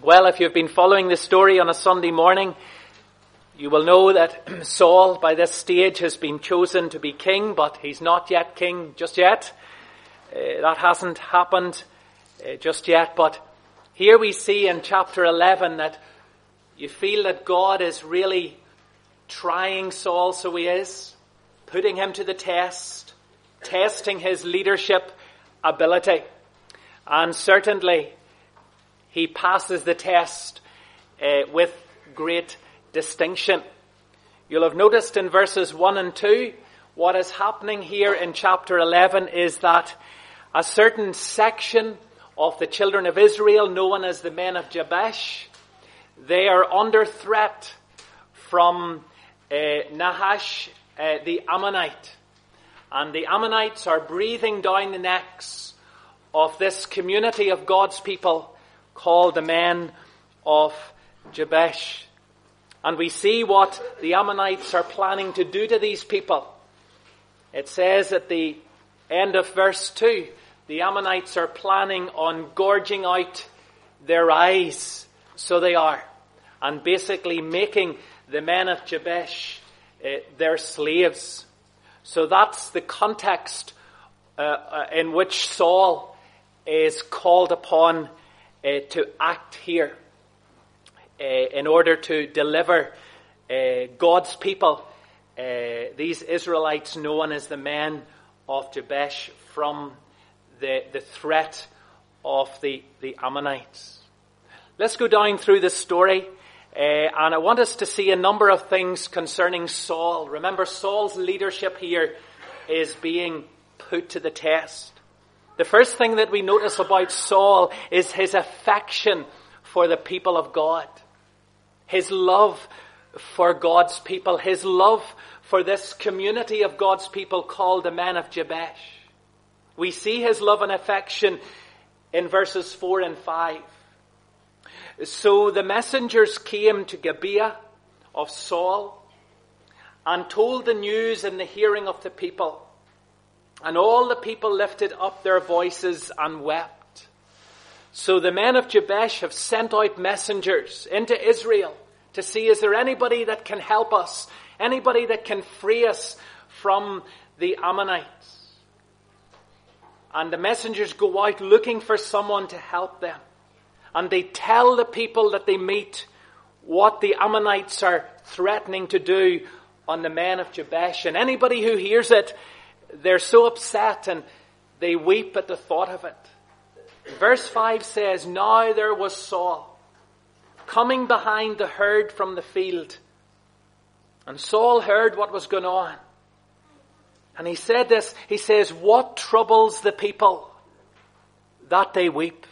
Well, if you've been following the story on a Sunday morning, you will know that Saul, by this stage, has been chosen to be king, but he's not yet king just yet. That hasn't happened just yet. But here we see in chapter 11 that you feel that God is really trying Saul, so he is, putting him to the test, testing his leadership ability. And certainly he passes the test with great distinction. You'll have noticed in verses 1 and 2, what is happening here in chapter 11 is that a certain section of the children of Israel, known as the men of Jabesh, they are under threat from Nahash, the Ammonite. And the Ammonites are breathing down the necks of this community of God's people called the men of Jabesh. And we see what the Ammonites are planning to do to these people. It says at the end of verse 2, the Ammonites are planning on gorging out their eyes. So they are. And basically making the men of Jabesh their slaves. So that's the context in which Saul is called upon to act here in order to deliver God's people, these Israelites known as the men of Jabesh, from the threat of the Ammonites. Let's go down through this story, and I want us to see a number of things concerning Saul. Remember, Saul's leadership here is being put to the test. The first thing that we notice about Saul is his affection for the people of God. His love for God's people. His love for this community of God's people called the men of Jabesh. We see his love and affection in verses 4 and 5. So the messengers came to Gibeah of Saul and told the news in the hearing of the people. And all the people lifted up their voices and wept. So the men of Jabesh have sent out messengers into Israel to see, is there anybody that can help us? Anybody that can free us from the Ammonites? And the messengers go out looking for someone to help them. And they tell the people that they meet what the Ammonites are threatening to do on the men of Jabesh. And anybody who hears it, they're so upset and they weep at the thought of it. Verse 5 says, now there was Saul coming behind the herd from the field. And Saul heard what was going on. And he said this, he says, what troubles the people that they weep?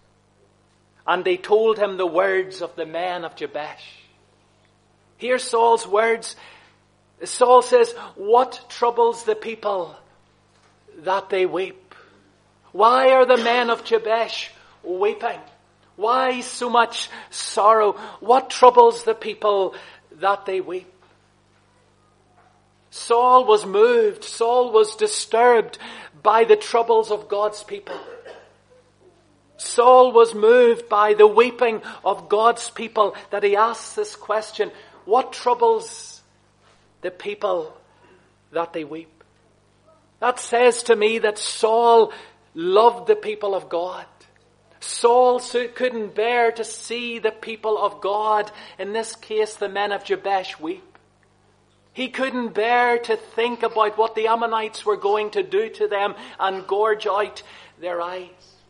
And they told him the words of the men of Jabesh. Hear Saul's words. Saul says, what troubles the people that they weep? Why are the men of Jabesh weeping? Why so much sorrow? What troubles the people that they weep? Saul was moved. Saul was disturbed by the troubles of God's people. Saul was moved by the weeping of God's people that he asks this question, what troubles the people that they weep? That says to me that Saul loved the people of God. Saul couldn't bear to see the people of God, in this case the men of Jabesh, weep. He couldn't bear to think about what the Ammonites were going to do to them and gorge out their eyes.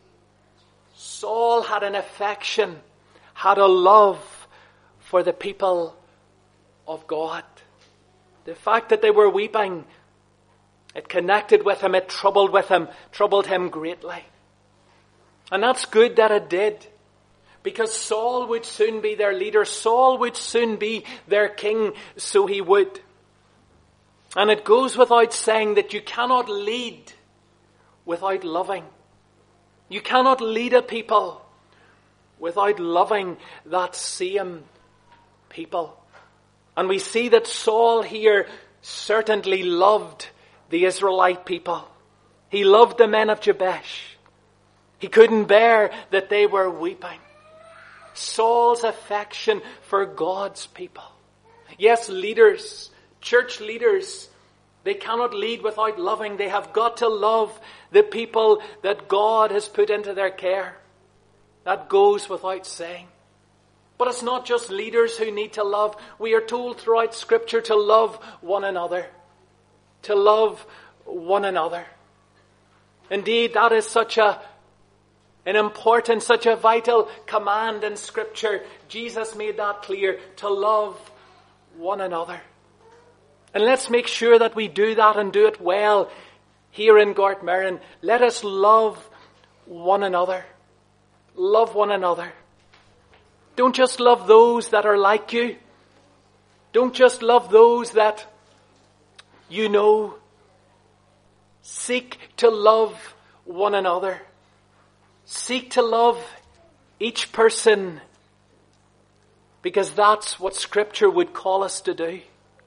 Saul had an affection, had a love for the people of God. The fact that they were weeping, it connected with him, it troubled him greatly. And that's good that it did. Because Saul would soon be their leader. Saul would soon be their king, so he would. And it goes without saying that you cannot lead without loving. You cannot lead a people without loving that same people. And we see that Saul here certainly loved the Israelite people. He loved the men of Jabesh. He couldn't bear that they were weeping. Saul's affection for God's people. Yes, leaders, church leaders, they cannot lead without loving. They have got to love the people that God has put into their care. That goes without saying. But it's not just leaders who need to love. We are told throughout Scripture to love one another. To love one another. Indeed, that is such an important, such a vital command in Scripture. Jesus made that clear, to love one another. And let's make sure that we do that and do it well here in Gortmerron. Let us love one another. Love one another. Don't just love those that are like you. Don't just love those that you know. Seek to love one another. Seek to love each person, because that's what Scripture would call us to do.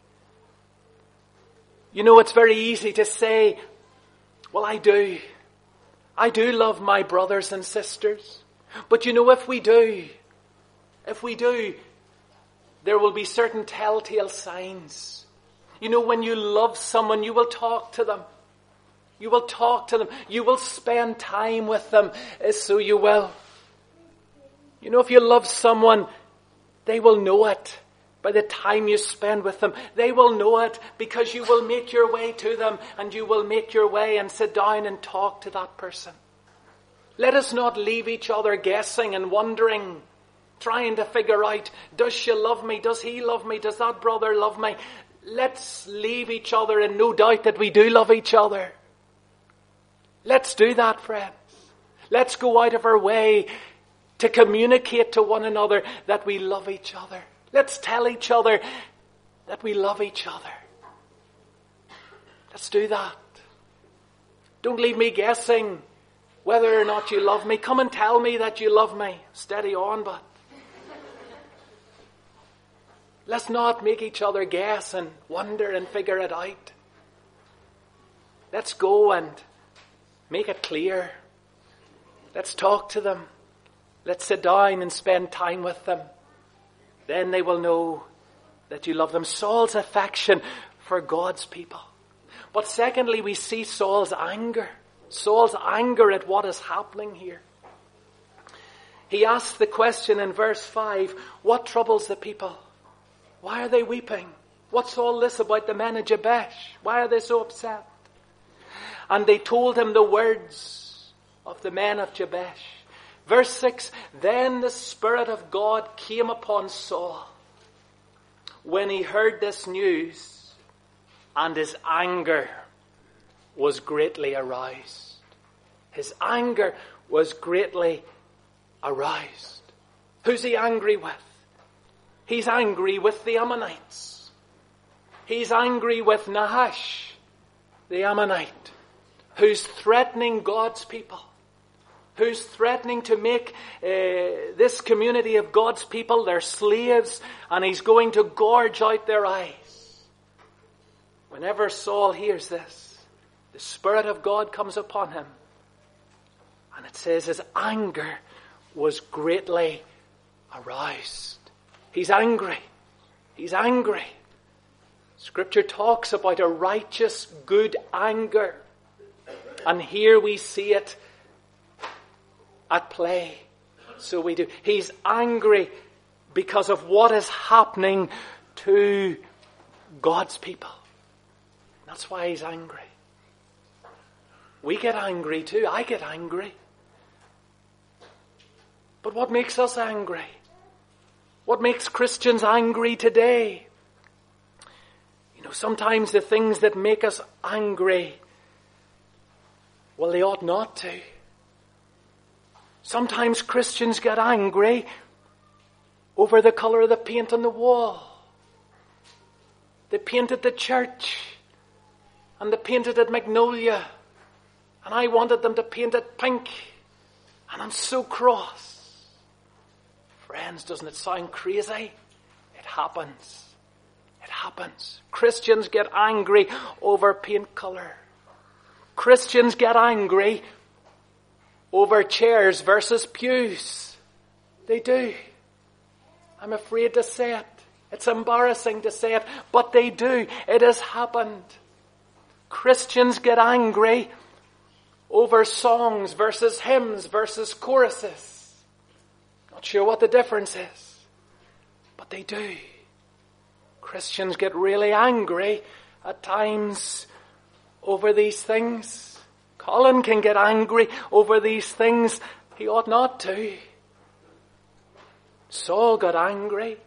You know, it's very easy to say, well, I do love my brothers and sisters. But you know, if we do, there will be certain telltale signs. You know, when you love someone, you will talk to them. You will talk to them. You will spend time with them. So you will. You know, if you love someone, they will know it by the time you spend with them. They will know it because you will make your way to them, and you will make your way and sit down and talk to that person. Let us not leave each other guessing and wondering, trying to figure out, does she love me? Does he love me? Does that brother love me? Let's leave each other in no doubt that we do love each other. Let's do that, friends. Let's go out of our way to communicate to one another that we love each other. Let's tell each other that we love each other. Let's do that. Don't leave me guessing whether or not you love me. Come and tell me that you love me. Steady on, but let's not make each other guess and wonder and figure it out. Let's go and make it clear. Let's talk to them. Let's sit down and spend time with them. Then they will know that you love them. Saul's affection for God's people. But secondly, we see Saul's anger. Saul's anger at what is happening here. He asks the question in verse 5, what troubles the people? Why are they weeping? What's all this about the men of Jabesh? Why are they so upset? And they told him the words of the men of Jabesh. Verse 6, then the Spirit of God came upon Saul when he heard this news, and his anger was greatly aroused. His anger was greatly aroused. Who's he angry with? He's angry with the Ammonites. He's angry with Nahash, the Ammonite, who's threatening God's people. Who's threatening to make this community of God's people their slaves, and he's going to gorge out their eyes. Whenever Saul hears this, the Spirit of God comes upon him. And it says his anger was greatly aroused. He's angry. He's angry. Scripture talks about a righteous, good anger. And here we see it at play. So we do. He's angry because of what is happening to God's people. That's why he's angry. We get angry too. I get angry. But what makes us angry? What makes Christians angry today? You know, sometimes the things that make us angry, well, they ought not to. Sometimes Christians get angry over the colour of the paint on the wall. They painted the church and they painted it magnolia, and I wanted them to paint it pink, and I'm so cross. Friends, doesn't it sound crazy? It happens. It happens. Christians get angry over paint colour. Christians get angry over chairs versus pews. They do. I'm afraid to say it. It's embarrassing to say it, but they do. It has happened. Christians get angry over songs versus hymns versus choruses. Not sure what the difference is, but they do. Christians get really angry at times over these things. Colin can get angry over these things. He ought not to. Saul got angry,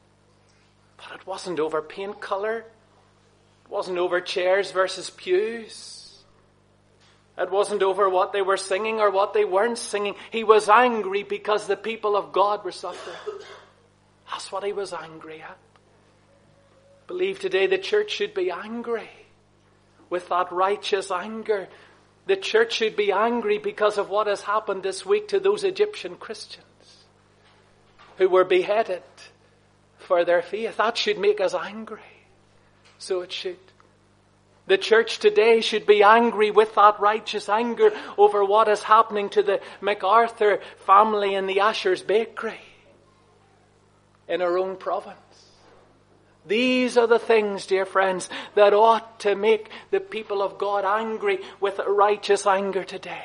but it wasn't over paint colour. It wasn't over chairs versus pews. It wasn't over what they were singing or what they weren't singing. He was angry because the people of God were suffering. That's what he was angry at. I believe today the church should be angry with that righteous anger. The church should be angry because of what has happened this week to those Egyptian Christians who were beheaded for their faith. That should make us angry. So it should. The church today should be angry with that righteous anger over what is happening to the MacArthur family in the Asher's Bakery in our own province. These are the things, dear friends, that ought to make the people of God angry with righteous anger today.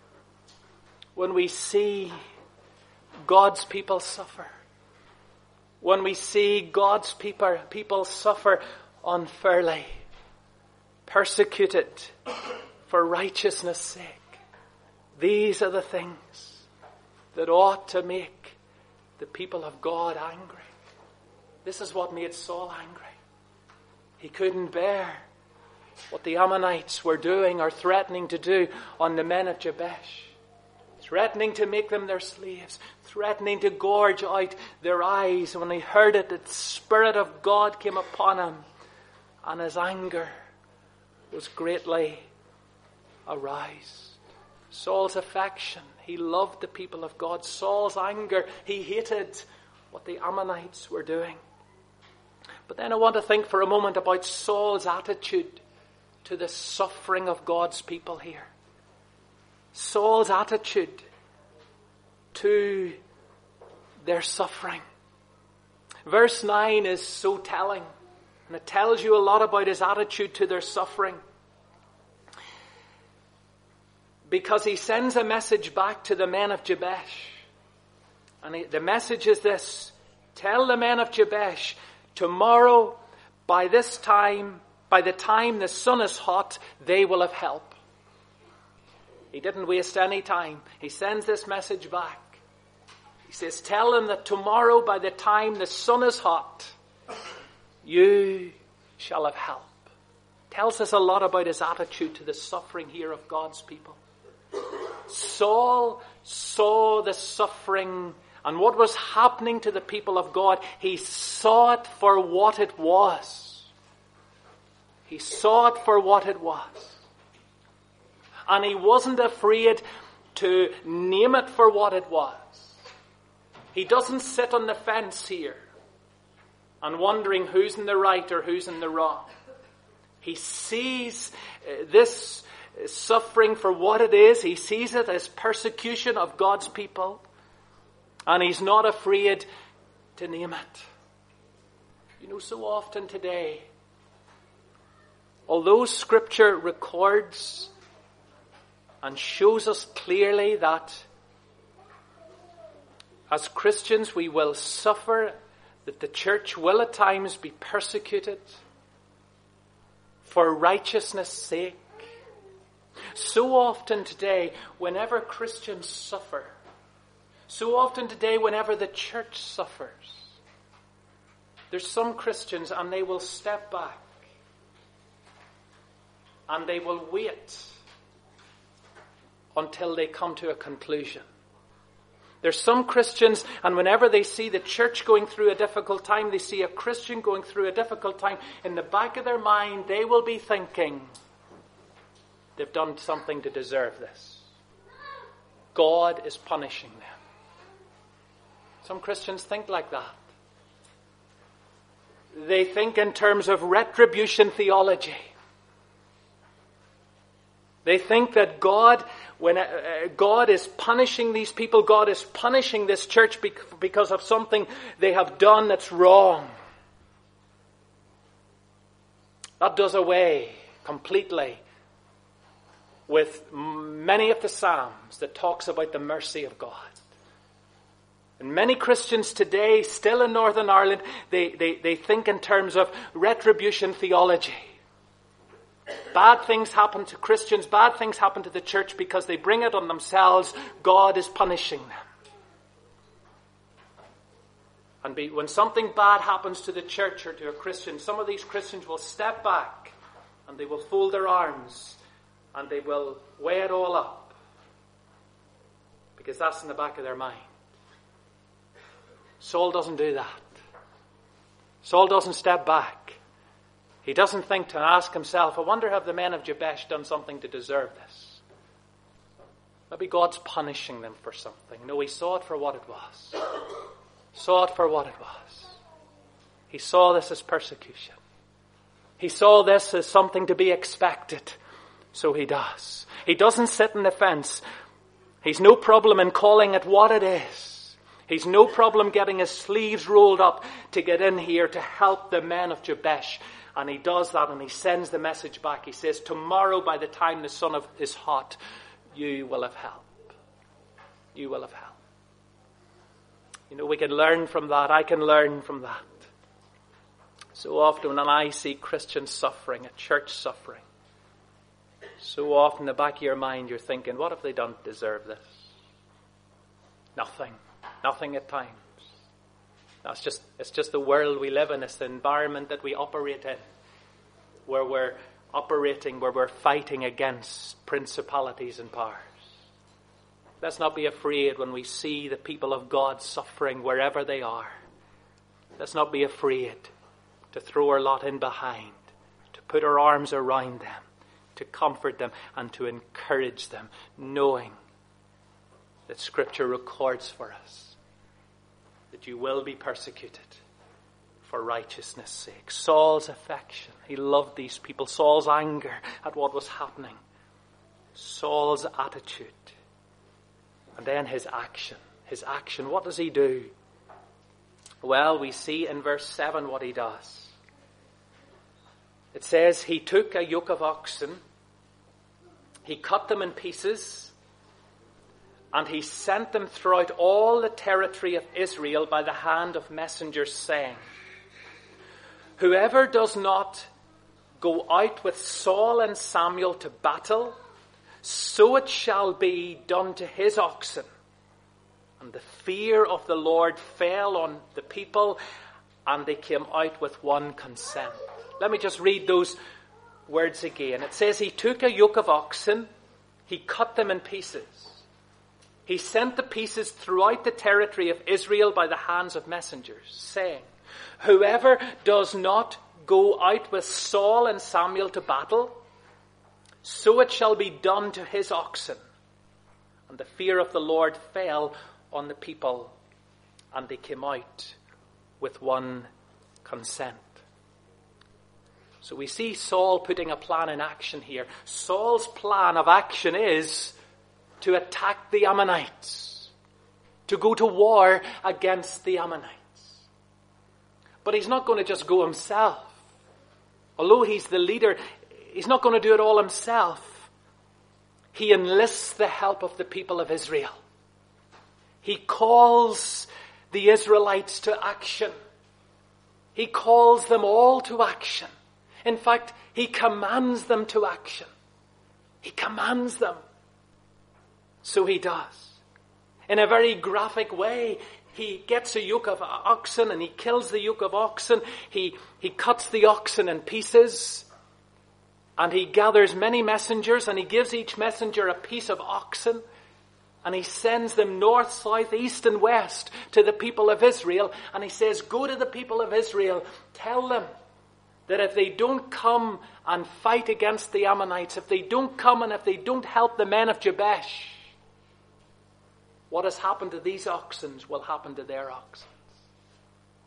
When we see God's people suffer. When we see God's people suffer unfairly, persecuted for righteousness' sake. These are the things that ought to make the people of God angry. This is what made Saul angry. He couldn't bear what the Ammonites were doing or threatening to do on the men of Jabesh. Threatening to make them their slaves. Threatening to gorge out their eyes. When he heard it, the Spirit of God came upon him. And his anger was greatly aroused. Saul's affection. He loved the people of God. Saul's anger. He hated what the Ammonites were doing. But then I want to think for a moment about Saul's attitude to the suffering of God's people here. Saul's attitude to their suffering. Verse 9 is so telling, and it tells you a lot about his attitude to their suffering. Because he sends a message back to the men of Jabesh. And the message is this: tell the men of Jabesh, tomorrow by the time the sun is hot, they will have help. He didn't waste any time. He sends this message back. He says, tell them that tomorrow by the time the sun is hot, you shall have help. Tells us a lot about his attitude to the suffering here of God's people. Saul saw the suffering and what was happening to the people of God. He saw it for what it was. He saw it for what it was. And he wasn't afraid to name it for what it was. He doesn't sit on the fence here and wondering who's in the right or who's in the wrong. He sees this suffering for what it is. He sees it as persecution of God's people. And he's not afraid to name it. You know, so often today, although Scripture records and shows us clearly that as Christians we will suffer, that the church will at times be persecuted for righteousness' sake. So often today, whenever Christians suffer, so often today whenever the church suffers, there's some Christians and they will step back and they will wait until they come to a conclusion. There's some Christians, and whenever they see the church going through a difficult time, they see a Christian going through a difficult time, in the back of their mind they will be thinking, they've done something to deserve this. God is punishing them. Some Christians think like that. They think in terms of retribution theology. They think that God, when God is punishing these people, God is punishing this church because of something they have done that's wrong. That does away completely with many of the Psalms that talks about the mercy of God. And many Christians today, still in Northern Ireland, they think in terms of retribution theology. Bad things happen to Christians, bad things happen to the church because they bring it on themselves. God is punishing them. And when something bad happens to the church or to a Christian, some of these Christians will step back and they will fold their arms and they will weigh it all up, because that's in the back of their mind. Saul doesn't do that. Saul doesn't step back. He doesn't think to ask himself, I wonder have the men of Jabesh done something to deserve this? Maybe God's punishing them for something. No, he saw it for what it was. Saw it for what it was. He saw this as persecution. He saw this as something to be expected. So he does. He doesn't sit on the fence. He's no problem in calling it what it is. He's no problem getting his sleeves rolled up to get in here to help the men of Jabesh. And he does that and he sends the message back. He says, tomorrow by the time the sun is hot, you will have help. You will have help. You know, we can learn from that. I can learn from that. So often when I see Christians suffering, a church suffering, so often in the back of your mind you're thinking, what have they done to deserve this? Nothing. Nothing at times. It's just the world we live in. It's the environment that we operate in, where we're operating, where we're fighting against principalities and powers. Let's not be afraid when we see the people of God suffering wherever they are. Let's not be afraid to throw our lot in behind, to put our arms around them, to comfort them and to encourage them, knowing that Scripture records for us that you will be persecuted for righteousness' sake. Saul's affection. He loved these people. Saul's anger at what was happening. Saul's attitude. And then his action. His action. What does he do? Well, we see in verse 7 what he does. It says, he took a yoke of oxen. He cut them in pieces. And he sent them throughout all the territory of Israel by the hand of messengers, saying, whoever does not go out with Saul and Samuel to battle, so it shall be done to his oxen. And the fear of the Lord fell on the people, and they came out with one consent. Let me just read those words again. It says, he took a yoke of oxen, he cut them in pieces. He sent the pieces throughout the territory of Israel by the hands of messengers, saying, whoever does not go out with Saul and Samuel to battle, so it shall be done to his oxen. And the fear of the Lord fell on the people, and they came out with one consent. So we see Saul putting a plan in action here. Saul's plan of action is to attack the Ammonites, to go to war against the Ammonites. But he's not going to just go himself. Although he's the leader, he's not going to do it all himself. He enlists the help of the people of Israel. He calls the Israelites to action. He calls them all to action. In fact, he commands them to action. He commands them. So he does. In a very graphic way, he gets a yoke of oxen and he kills the yoke of oxen. He cuts the oxen in pieces. And he gathers many messengers and he gives each messenger a piece of oxen. And he sends them north, south, east and west to the people of Israel. And he says, go to the people of Israel. Tell them that if they don't come and fight against the Ammonites, if they don't come and if they don't help the men of Jabesh, what has happened to these oxen will happen to their oxen.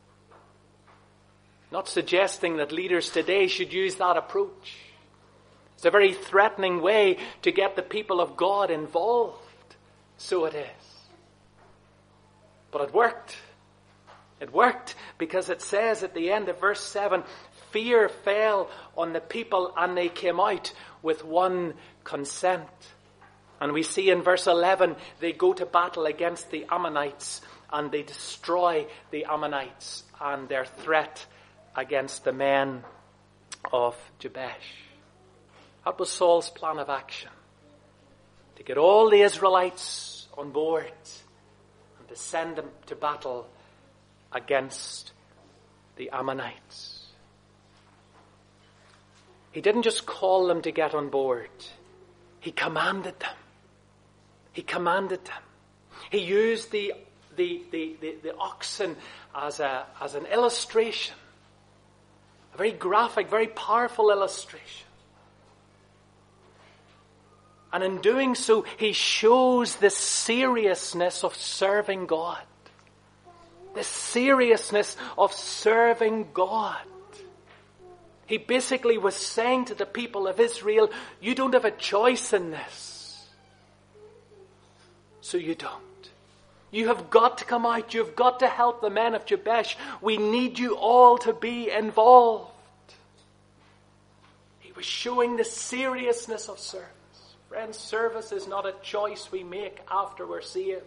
Not suggesting that leaders today should use that approach. It's a very threatening way to get the people of God involved. So it is. But it worked. It worked because it says at the end of verse 7, fear fell on the people and they came out with one consent. And we see in verse 11, they go to battle against the Ammonites and they destroy the Ammonites and their threat against the men of Jabesh. That was Saul's plan of action. To get all the Israelites on board and to send them to battle against the Ammonites. He didn't just call them to get on board. He commanded them. He commanded them. He used the oxen as an illustration. A very graphic, very powerful illustration. And in doing so, he shows the seriousness of serving God. The seriousness of serving God. He basically was saying to the people of Israel, you don't have a choice in this. So you don't. You have got to come out. You've got to help the men of Jabesh. We need you all to be involved. He was showing the seriousness of service. Friends, service is not a choice we make after we're saved.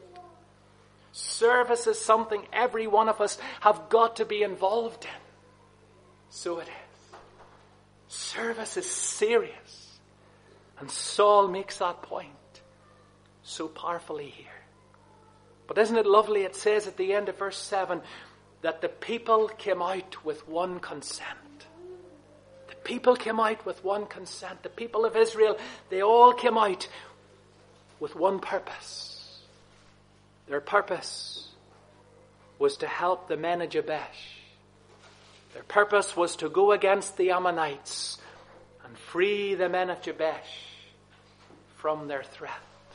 Service is something every one of us have got to be involved in. So it is. Service is serious. And Saul makes that point so powerfully here. But isn't it lovely? It says at the end of verse 7 that the people came out with one consent. The people came out with one consent. The people of Israel, they all came out with one purpose. Their purpose was to help the men of Jabesh. Their purpose was to go against the Ammonites and free the men of Jabesh from their threat.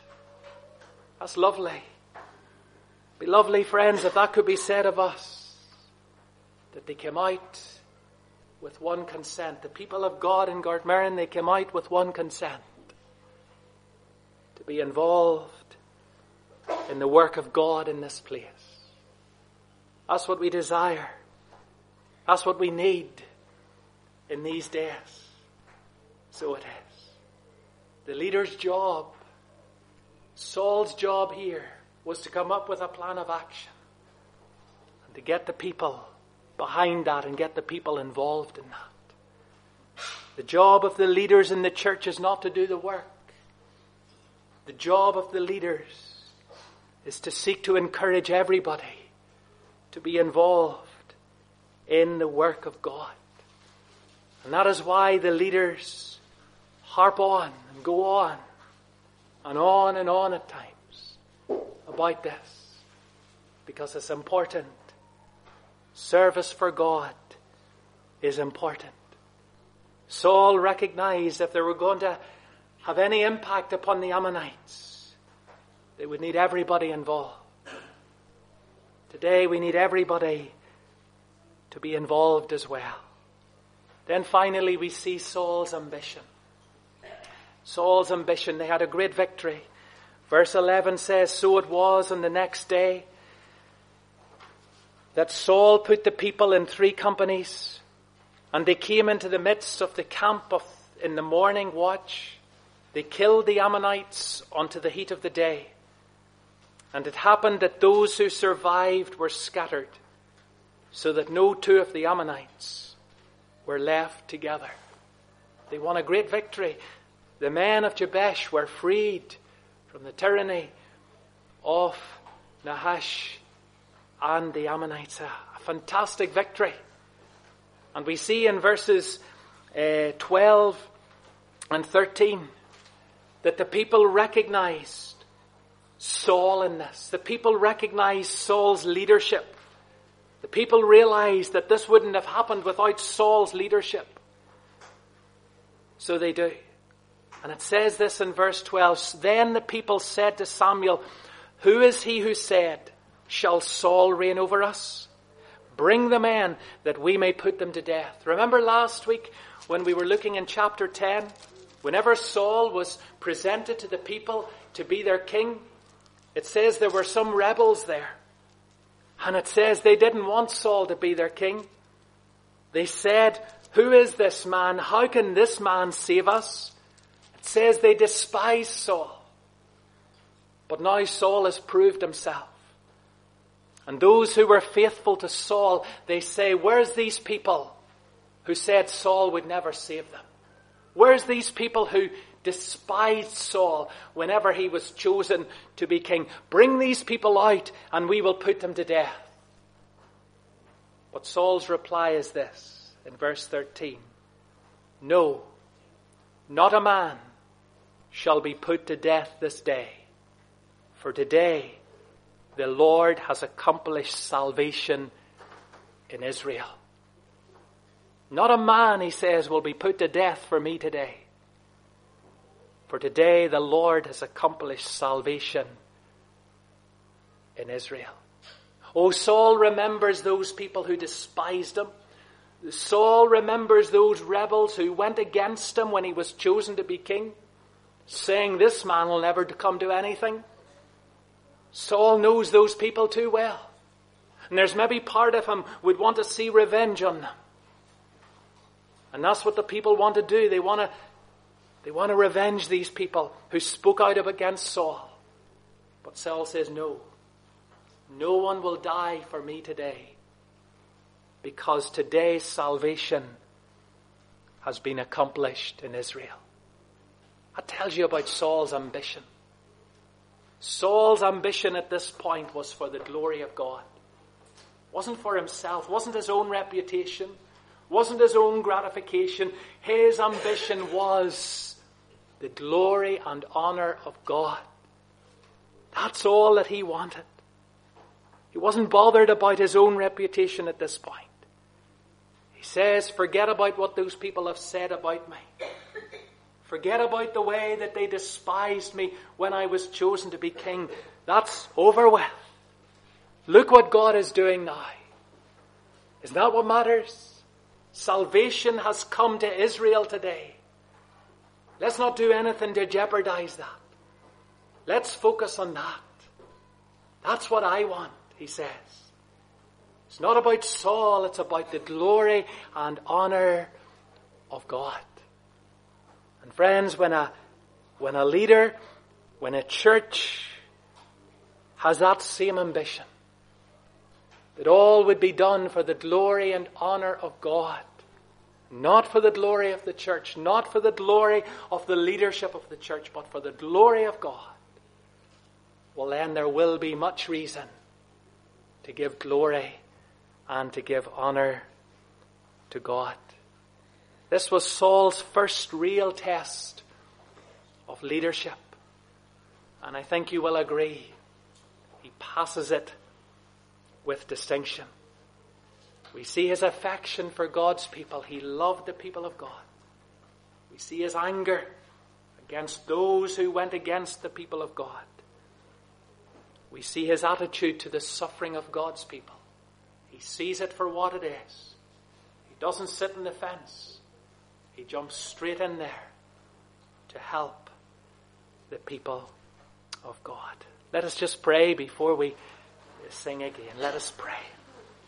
That's lovely. It'd be lovely, friends, if that could be said of us. That they came out with one consent. The people of God in Gartmerrin, they came out with one consent. To be involved in the work of God in this place. That's what we desire. That's what we need in these days. So it is. The leader's job, Saul's job here, was to come up with a plan of action and to get the people behind that and get the people involved in that. The job of the leaders in the church is not to do the work. The job of the leaders is to seek to encourage everybody to be involved in the work of God. And that is why the leaders harp on and go on and on at times about this. Because it's important. Service for God is important. Saul recognized if they were going to have any impact upon the Ammonites, they would need everybody involved. Today we need everybody to be involved as well. Then finally we see Saul's ambition. Saul's ambition. They had a great victory. Verse 11 says, so it was on the next day that Saul put the people in 3 companies, and they came into the midst of the camp in the morning watch. They killed the Ammonites unto the heat of the day. And it happened that those who survived were scattered, so that no 2 of the Ammonites were left together. They won a great victory. The men of Jabesh were freed from the tyranny of Nahash and the Ammonites. A fantastic victory. And we see in verses 12 and 13 that the people recognized Saul in this. The people recognized Saul's leadership. The people realized that this wouldn't have happened without Saul's leadership. So they do. And it says this in verse 12. Then the people said to Samuel, who is he who said, shall Saul reign over us? Bring the men that we may put them to death. Remember last week when we were looking in chapter 10 Whenever Saul was presented to the people to be their king, it says there were some rebels there. And it says they didn't want Saul to be their king. They said, "Who is this man? How can this man save us?" It says they despised Saul. But now Saul has proved himself. And those who were faithful to Saul, they say, "Where's these people who said Saul would never save them? Where's these people who despised Saul whenever he was chosen to be king? Bring these people out and we will put them to death." But Saul's reply is this in verse 13. "No, not a man shall be put to death this day. For today the Lord has accomplished salvation in Israel." Not a man, he says, will be put to death for me today. For today the Lord has accomplished salvation in Israel. Oh, Saul remembers those people who despised him. Saul remembers those rebels who went against him when he was chosen to be king, saying, "This man will never come to anything." Saul knows those people too well. And there's maybe part of him would want to see revenge on them. And that's what the people want to do. They want to revenge these people who spoke out against Saul. But Saul says, "No. No one will die for me today, because today's salvation has been accomplished in Israel." That tells you about Saul's ambition. Saul's ambition at this point was for the glory of God. It wasn't for himself, wasn't his own reputation, wasn't his own gratification. His ambition was the glory and honor of God. That's all that he wanted. He wasn't bothered about his own reputation at this point. He says, "Forget about what those people have said about me. Forget about the way that they despised me when I was chosen to be king. That's over with. Look what God is doing now. Isn't that what matters? Salvation has come to Israel today. Let's not do anything to jeopardize that. Let's focus on that. That's what I want," he says. It's not about Saul, it's about the glory and honor of God. And friends, when a leader, when a church has that same ambition, that all would be done for the glory and honor of God, not for the glory of the church, not for the glory of the leadership of the church, but for the glory of God, well, then there will be much reason to give glory and to give honor to God. This was Saul's first real test of leadership. And I think you will agree, he passes it with distinction. We see his affection for God's people. He loved the people of God. We see his anger against those who went against the people of God. We see his attitude to the suffering of God's people. He sees it for what it is. He doesn't sit on the fence. He jumps straight in there to help the people of God. Let us just pray before we sing again. Let us pray.